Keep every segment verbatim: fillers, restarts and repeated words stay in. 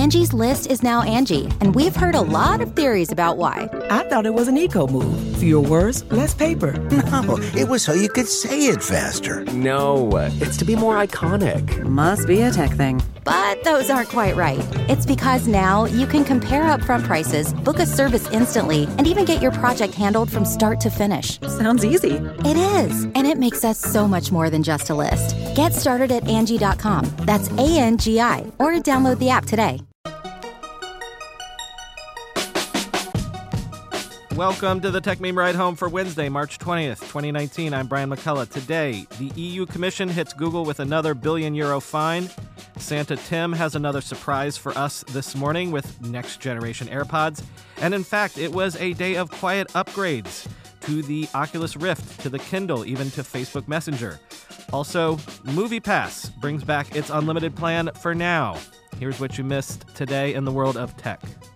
Angie's List is now Angie, and we've heard a lot of theories about why. I thought it was an eco move. Fewer words, less paper. No, it was so you could say it faster. No, it's to be more iconic. Must be a tech thing. But those aren't quite right. It's because now you can compare upfront prices, book a service instantly, and even get your project handled from start to finish. Sounds easy. It is, and it makes us so much more than just a list. Get started at Angie dot com. That's A N G I, or download the app today. Welcome to the Tech Meme Ride Home for Wednesday, March twentieth, twenty nineteen. I'm Brian McCullough. Today, the E U Commission hits Google with another billion euro fine. Santa Tim has another surprise for us this morning with next-generation AirPods. And in fact, it was a day of quiet upgrades to the Oculus Rift, to the Kindle, even to Facebook Messenger. Also, MoviePass brings back its unlimited plan for now. Here's what you missed today in the world of tech.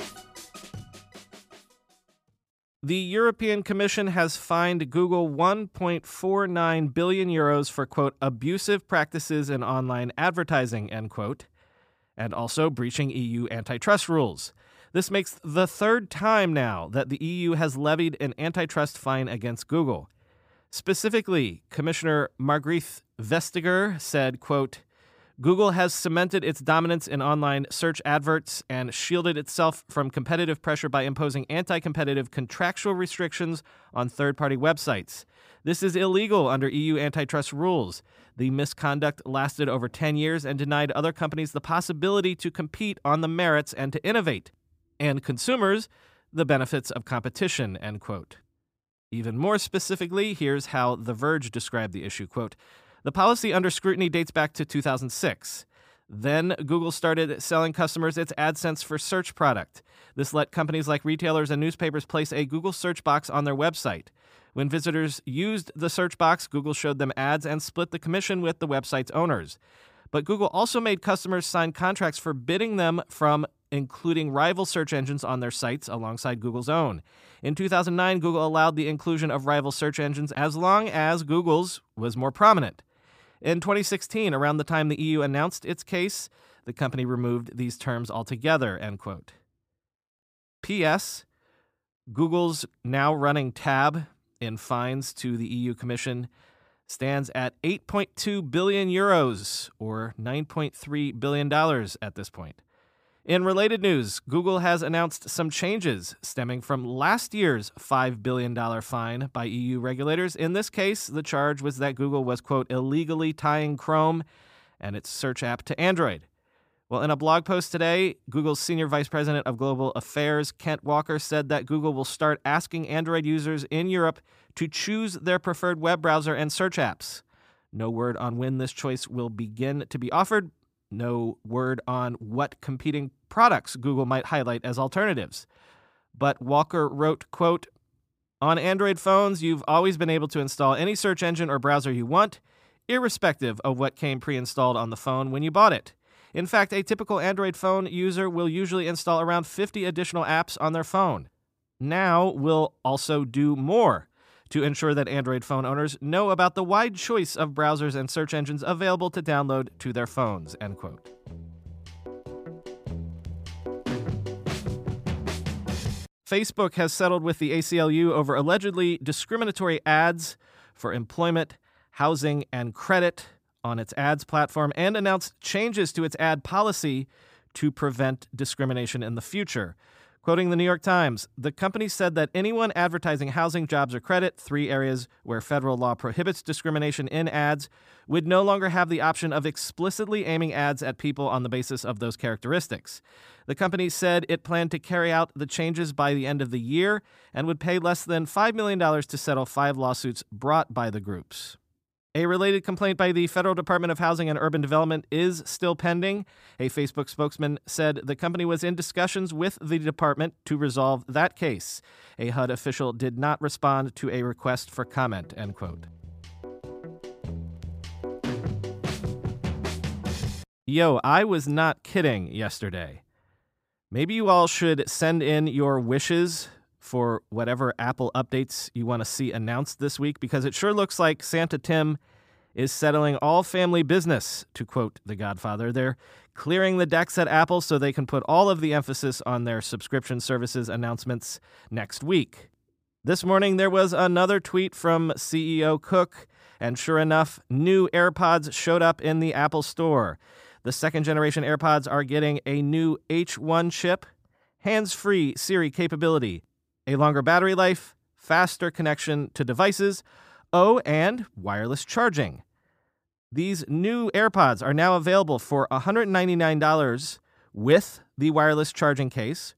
The European Commission has fined Google one point four nine billion euros for, quote, abusive practices in online advertising, end quote, and also breaching E U antitrust rules. This makes the third time now that the E U has levied an antitrust fine against Google. Specifically, Commissioner Margrethe Vestager said, quote, Google has cemented its dominance in online search adverts and shielded itself from competitive pressure by imposing anti-competitive contractual restrictions on third-party websites. This is illegal under E U antitrust rules. The misconduct lasted over ten years and denied other companies the possibility to compete on the merits and to innovate, and consumers the benefits of competition, end quote. Even more specifically, here's how The Verge described the issue, quote, the policy under scrutiny dates back to two thousand six. Then Google started selling customers its AdSense for Search product. This let companies like retailers and newspapers place a Google search box on their website. When visitors used the search box, Google showed them ads and split the commission with the website's owners. But Google also made customers sign contracts forbidding them from including rival search engines on their sites alongside Google's own. In two thousand nine, Google allowed the inclusion of rival search engines as long as Google's was more prominent. In twenty sixteen, around the time the E U announced its case, the company removed these terms altogether, end quote. P S. Google's now running tab in fines to the E U Commission stands at eight point two billion euros, or nine point three billion dollars at this point. In related news, Google has announced some changes stemming from last year's five billion dollars fine by E U regulators. In this case, the charge was that Google was, quote, illegally tying Chrome and its search app to Android. Well, in a blog post today, Google's Senior Vice President of Global Affairs, Kent Walker, said that Google will start asking Android users in Europe to choose their preferred web browser and search apps. No word on when this choice will begin to be offered. No word on what competing products Google might highlight as alternatives. But Walker wrote, quote, on Android phones, you've always been able to install any search engine or browser you want, irrespective of what came pre-installed on the phone when you bought it. In fact, a typical Android phone user will usually install around fifty additional apps on their phone. Now we'll also do more to ensure that Android phone owners know about the wide choice of browsers and search engines available to download to their phones, end quote. Facebook has settled with the A C L U over allegedly discriminatory ads for employment, housing, and credit on its ads platform and announced changes to its ad policy to prevent discrimination in the future. Quoting the New York Times, the company said that anyone advertising housing, jobs, or credit, three areas where federal law prohibits discrimination in ads, would no longer have the option of explicitly aiming ads at people on the basis of those characteristics. The company said it planned to carry out the changes by the end of the year and would pay less than five million dollars to settle five lawsuits brought by the groups. A related complaint by the Federal Department of Housing and Urban Development is still pending. A Facebook spokesman said the company was in discussions with the department to resolve that case. A H U D official did not respond to a request for comment, end quote. Yo, I was not kidding yesterday. Maybe you all should send in your wishes for whatever Apple updates you want to see announced this week, because it sure looks like Santa Tim is settling all family business, to quote The Godfather. There clearing the decks at Apple so they can put all of the emphasis on their subscription services announcements next week. This morning, there was another tweet from C E O Cook, and sure enough, new AirPods showed up in the Apple Store. The second-generation AirPods are getting a new H one chip, hands-free Siri capability, a longer battery life, faster connection to devices, oh, and wireless charging. These new AirPods are now available for one hundred ninety-nine dollars with the wireless charging case,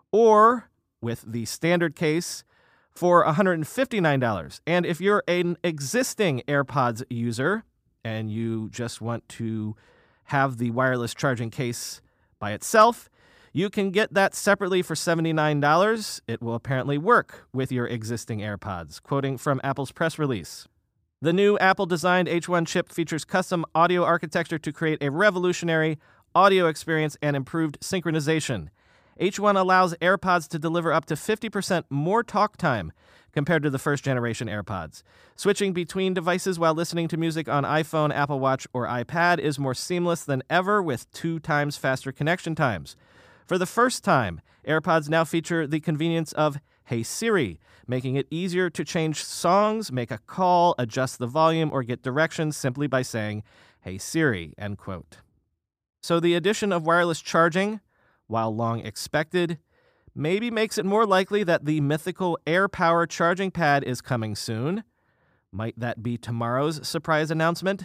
or with the standard case for one hundred fifty-nine dollars. And if you're an existing AirPods user and you just want to have the wireless charging case by itself, you can get that separately for seventy-nine dollars. It will apparently work with your existing AirPods, quoting from Apple's press release. The new Apple-designed H one chip features custom audio architecture to create a revolutionary audio experience and improved synchronization. H one allows AirPods to deliver up to fifty percent more talk time compared to the first-generation AirPods. Switching between devices while listening to music on iPhone, Apple Watch, or iPad is more seamless than ever with two times faster connection times. For the first time, AirPods now feature the convenience of Hey Siri, making it easier to change songs, make a call, adjust the volume, or get directions simply by saying, Hey Siri, end quote. So the addition of wireless charging, while long expected, maybe makes it more likely that the mythical AirPower charging pad is coming soon. Might that be tomorrow's surprise announcement?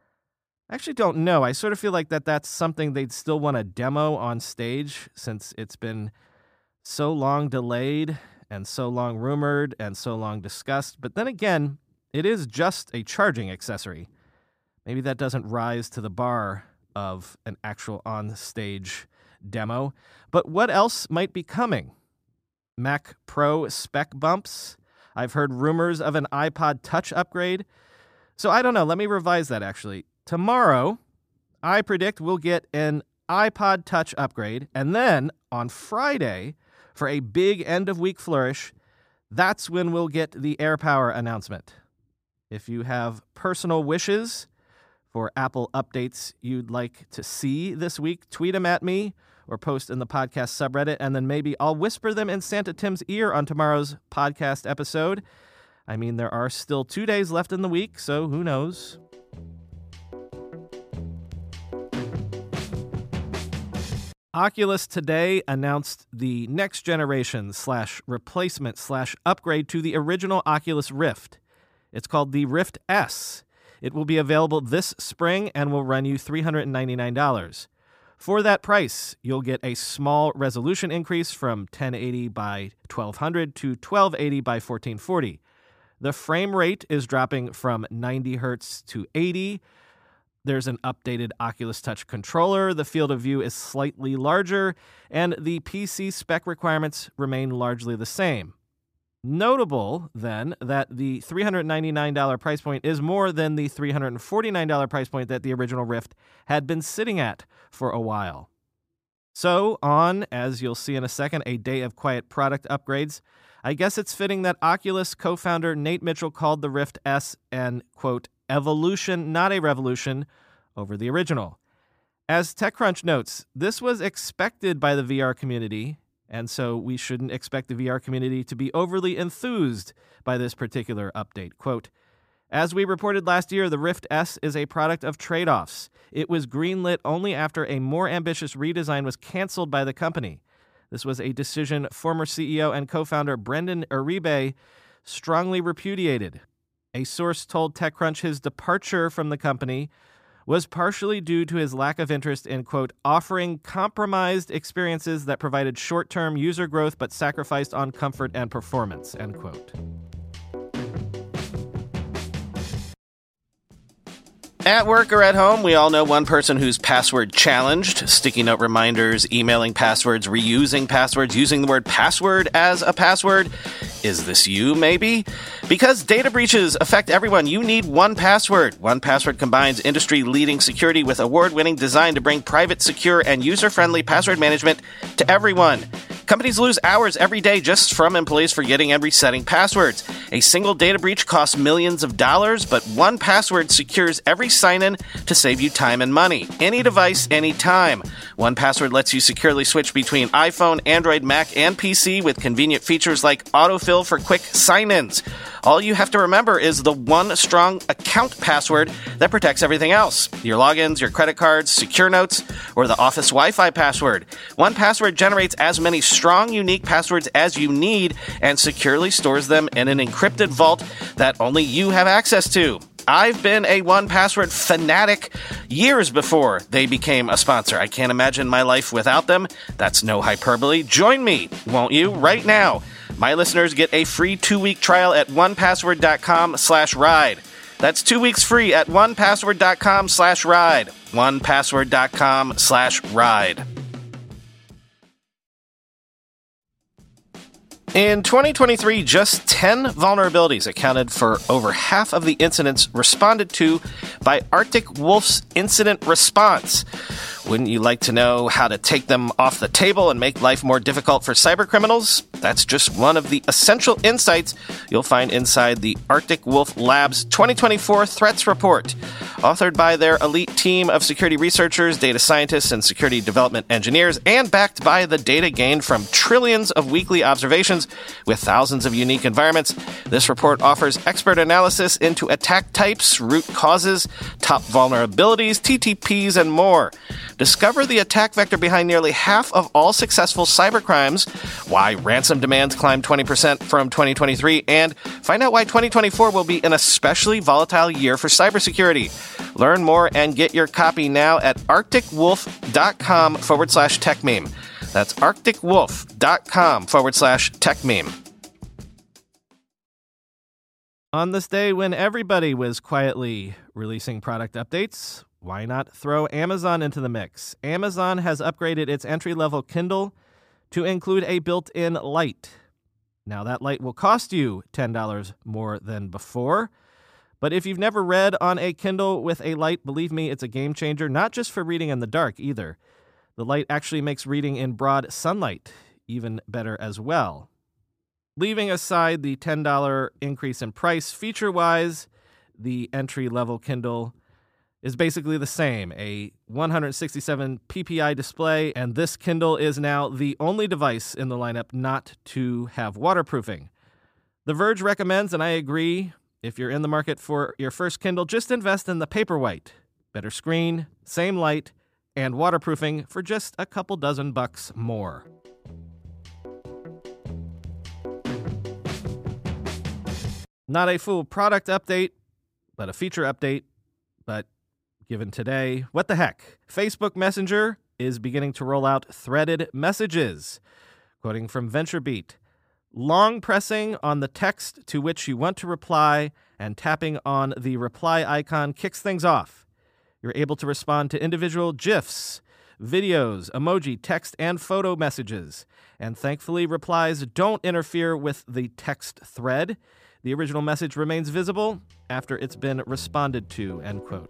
I actually don't know. I sort of feel like that that's something they'd still want to demo on stage since it's been so long delayed and so long rumored and so long discussed. But then again, it is just a charging accessory. Maybe that doesn't rise to the bar of an actual on-stage demo. But what else might be coming? Mac Pro spec bumps? I've heard rumors of an iPod Touch upgrade. So I don't know. Let me revise that, actually. Tomorrow, I predict we'll get an iPod Touch upgrade, and then on Friday, for a big end-of-week flourish, that's when we'll get the AirPower announcement. If you have personal wishes for Apple updates you'd like to see this week, tweet them at me or post in the podcast subreddit, and then maybe I'll whisper them in Santa Tim's ear on tomorrow's podcast episode. I mean, there are still two days left in the week, so who knows? Oculus today announced the next generation slash replacement slash upgrade to the original Oculus Rift. It's called the Rift S. It will be available this spring and will run you three hundred ninety-nine dollars. For that price, you'll get a small resolution increase from ten eighty by twelve hundred to twelve eighty by fourteen forty. The frame rate is dropping from ninety hertz to eighty. There's an updated Oculus Touch controller, the field of view is slightly larger, and the P C spec requirements remain largely the same. Notable, then, that the three hundred ninety-nine dollars price point is more than the three hundred forty-nine dollars price point that the original Rift had been sitting at for a while. So, on, as you'll see in a second, a day of quiet product upgrades, I guess it's fitting that Oculus co-founder Nate Mitchell called the Rift S an, quote, evolution, not a revolution, over the original. As TechCrunch notes, this was expected by the V R community, and so we shouldn't expect the V R community to be overly enthused by this particular update. Quote, as we reported last year, the Rift S is a product of trade-offs. It was greenlit only after a more ambitious redesign was canceled by the company. This was a decision former C E O and co-founder Brendan Uribe strongly repudiated. A source told TechCrunch his departure from the company was partially due to his lack of interest in, quote, offering compromised experiences that provided short-term user growth but sacrificed on comfort and performance, end quote. At work or at home, we all know one person who's password challenged, sticky note reminders, emailing passwords, reusing passwords, using the word password as a password. Is this you, maybe? Because data breaches affect everyone, you need one Password. one Password combines industry-leading security with award-winning design to bring private, secure, and user-friendly password management to everyone. Companies lose hours every day just from employees forgetting and resetting passwords. A single data breach costs millions of dollars, but one password secures every sign-in to save you time and money. Any device, anytime. one Password lets you securely switch between iPhone, Android, Mac, and P C with convenient features like autofill for quick sign-ins. All you have to remember is the one strong account password that protects everything else. Your logins, your credit cards, secure notes, or the office Wi-Fi password. one Password generates as many strong, unique passwords as you need and securely stores them in an encrypted vault that only you have access to. I've been a one Password fanatic years before they became a sponsor. I can't imagine my life without them. That's no hyperbole. Join me, won't you, right now? My listeners get a free two-week trial at one password dot com slash ride. That's two weeks free at one password dot com slash ride. one password dot com slash ride. In twenty twenty-three, just ten vulnerabilities accounted for over half of the incidents responded to by Arctic Wolf's incident response. Wouldn't you like to know how to take them off the table and make life more difficult for cybercriminals? That's just one of the essential insights you'll find inside the Arctic Wolf Labs twenty twenty-four Threats Report. Authored by their elite team of security researchers, data scientists, and security development engineers, and backed by the data gained from trillions of weekly observations with thousands of unique environments, this report offers expert analysis into attack types, root causes, top vulnerabilities, T T Ps, and more. Discover the attack vector behind nearly half of all successful cybercrimes, why ransom demands climbed twenty percent from twenty twenty-three, and find out why twenty twenty-four will be an especially volatile year for cybersecurity. Learn more and get your copy now at arcticwolf.com forward slash techmeme. That's arcticwolf.com forward slash techmeme. On this day when everybody was quietly releasing product updates, why not throw Amazon into the mix? Amazon has upgraded its entry-level Kindle to include a built-in light. Now, that light will cost you ten dollars more than before, but if you've never read on a Kindle with a light, believe me, it's a game changer, not just for reading in the dark either. The light actually makes reading in broad sunlight even better as well. Leaving aside the ten dollars increase in price, feature-wise, the entry-level Kindle is basically the same, a one hundred sixty-seven p p i display, and this Kindle is now the only device in the lineup not to have waterproofing. The Verge recommends, and I agree, if you're in the market for your first Kindle, just invest in the Paperwhite. Better screen, same light, and waterproofing for just a couple dozen bucks more. Not a full product update, but a feature update. But given today, what the heck? Facebook Messenger is beginning to roll out threaded messages. Quoting from VentureBeat, long pressing on the text to which you want to reply and tapping on the reply icon kicks things off. You're able to respond to individual GIFs, videos, emoji, text, and photo messages. And thankfully, replies don't interfere with the text thread. The original message remains visible after it's been responded to, end quote.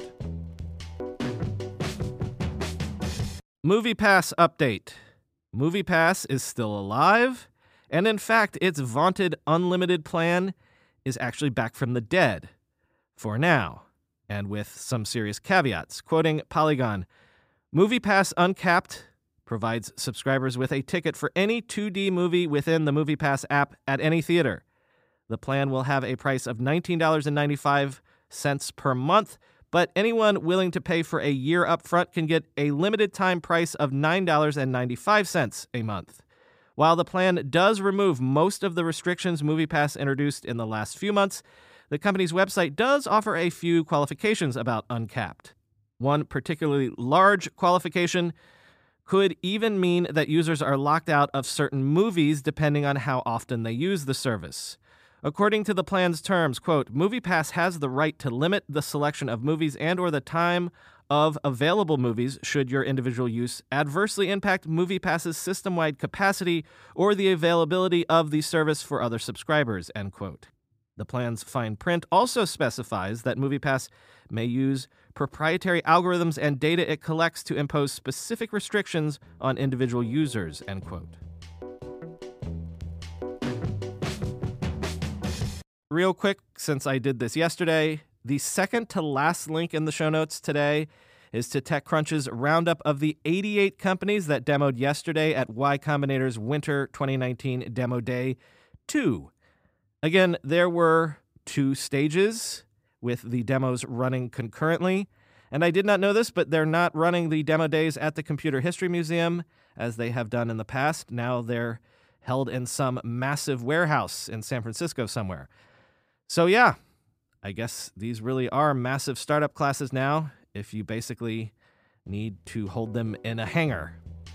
MoviePass update. MoviePass is still alive, and in fact, its vaunted unlimited plan is actually back from the dead. For now. And with some serious caveats. Quoting Polygon, MoviePass Uncapped provides subscribers with a ticket for any two D movie within the MoviePass app at any theater. The plan will have a price of nineteen dollars and ninety-five cents per month, but anyone willing to pay for a year up front can get a limited time price of nine dollars and ninety-five cents a month. While the plan does remove most of the restrictions MoviePass introduced in the last few months, the company's website does offer a few qualifications about Uncapped. One particularly large qualification could even mean that users are locked out of certain movies depending on how often they use the service. According to the plan's terms, quote, MoviePass has the right to limit the selection of movies and or the time of available movies should your individual use adversely impact MoviePass's system-wide capacity or the availability of the service for other subscribers, end quote. The plan's fine print also specifies that MoviePass may use proprietary algorithms and data it collects to impose specific restrictions on individual users, end quote. Real quick, since I did this yesterday, the second to last link in the show notes today is to TechCrunch's roundup of the eighty-eight companies that demoed yesterday at Y Combinator's Winter twenty nineteen Demo Day two. Again, there were two stages with the demos running concurrently. And I did not know this, but they're not running the demo days at the Computer History Museum as they have done in the past. Now they're held in some massive warehouse in San Francisco somewhere. So yeah, I guess these really are massive startup classes now if you basically need to hold them in a hangar.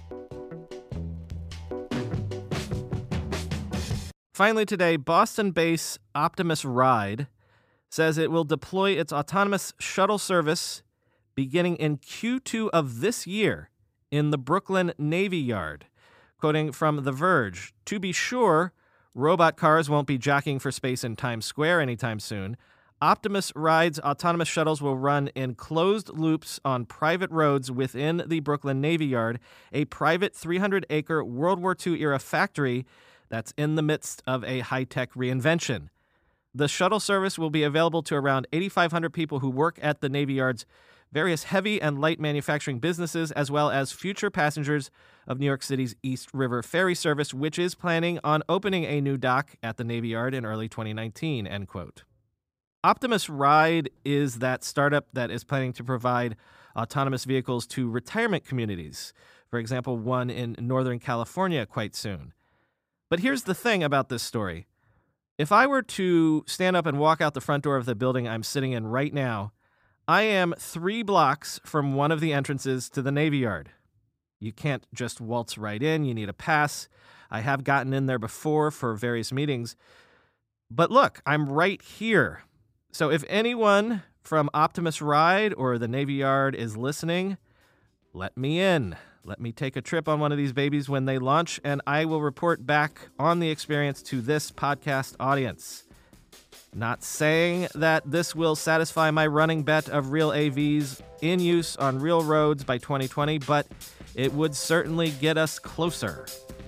Finally today, Boston-based Optimus Ride says it will deploy its autonomous shuttle service beginning in Q two of this year in the Brooklyn Navy Yard. Quoting from The Verge, "To be sure, robot cars won't be jockeying for space in Times Square anytime soon. Optimus Ride's autonomous shuttles will run in closed loops on private roads within the Brooklyn Navy Yard, a private three hundred acre World War Two era factory that's in the midst of a high-tech reinvention. The shuttle service will be available to around eighty-five hundred people who work at the Navy Yard's various heavy and light manufacturing businesses, as well as future passengers of New York City's East River Ferry Service, which is planning on opening a new dock at the Navy Yard in early twenty nineteen, end quote. Optimus Ride is that startup that is planning to provide autonomous vehicles to retirement communities, for example, one in Northern California quite soon. But here's the thing about this story. If I were to stand up and walk out the front door of the building I'm sitting in right now, I am three blocks from one of the entrances to the Navy Yard. You can't just waltz right in. You need a pass. I have gotten in there before for various meetings. But look, I'm right here. So if anyone from Optimus Ride or the Navy Yard is listening, let me in. Let me take a trip on one of these babies when they launch, and I will report back on the experience to this podcast audience. Not saying that this will satisfy my running bet of real A Vs in use on real roads by twenty twenty, but it would certainly get us closer.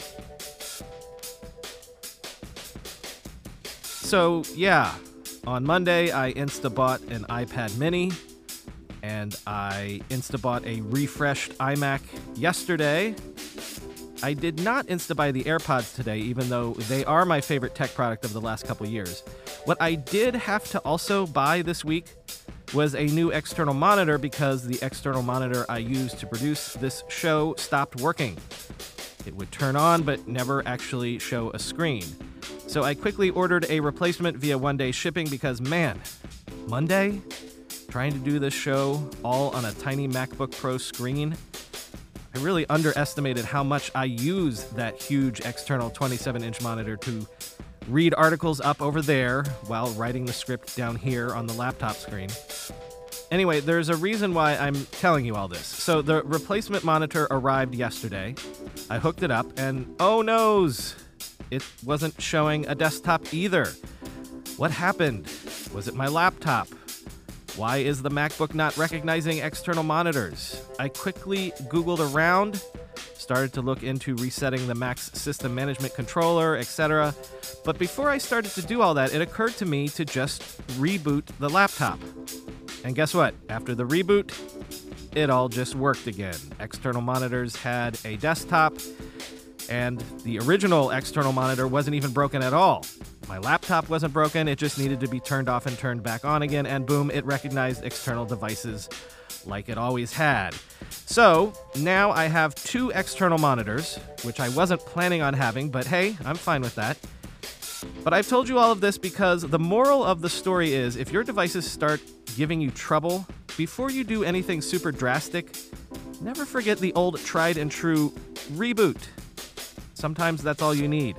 So, yeah, on Monday, I Insta-bought an iPad mini, and I Insta-bought a refreshed iMac yesterday. I did not Insta-buy the AirPods today, even though they are my favorite tech product of the last couple years. What I did have to also buy this week was a new external monitor because the external monitor I used to produce this show stopped working. It would turn on but never actually show a screen. So I quickly ordered a replacement via one-day shipping because, man, Monday, trying to do this show all on a tiny MacBook Pro screen, I really underestimated how much I use that huge external twenty-seven inch monitor to read articles up over there while writing the script down here on the laptop screen. Anyway, there's a reason why I'm telling you all this. So the replacement monitor arrived yesterday. I hooked it up, and oh noes, it wasn't showing a desktop either. What happened? Was it my laptop? Why is the MacBook not recognizing external monitors? I quickly Googled around, started to look into resetting the Mac's system management controller, et cetera. But before I started to do all that, it occurred to me to just reboot the laptop. And guess what? After the reboot, it all just worked again. External monitors had a desktop, and the original external monitor wasn't even broken at all. My laptop wasn't broken, it just needed to be turned off and turned back on again, and boom, it recognized external devices like it always had. So, now I have two external monitors, which I wasn't planning on having, but hey, I'm fine with that. But I've told you all of this because the moral of the story is, if your devices start giving you trouble, before you do anything super drastic, never forget the old tried and true reboot. Sometimes that's all you need.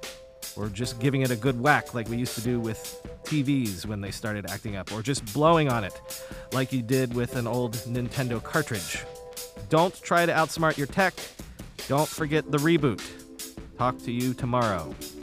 Or just giving it a good whack like we used to do with T Vs when they started acting up, or just blowing on it like you did with an old Nintendo cartridge. Don't try to outsmart your tech. Don't forget the reboot. Talk to you tomorrow.